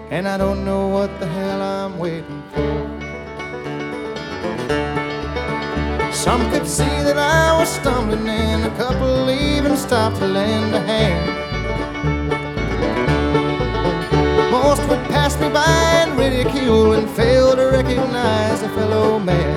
and I don't know what the hell I'm waiting for. Some could see that I was stumbling, and a couple even stopped to lend a hand. Most would pass me by and ridicule and fail to recognize a fellow man.